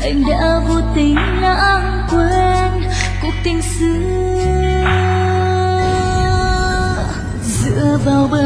anh đã vô tình lãng quên cuộc tình xưa. Dựa vào bờ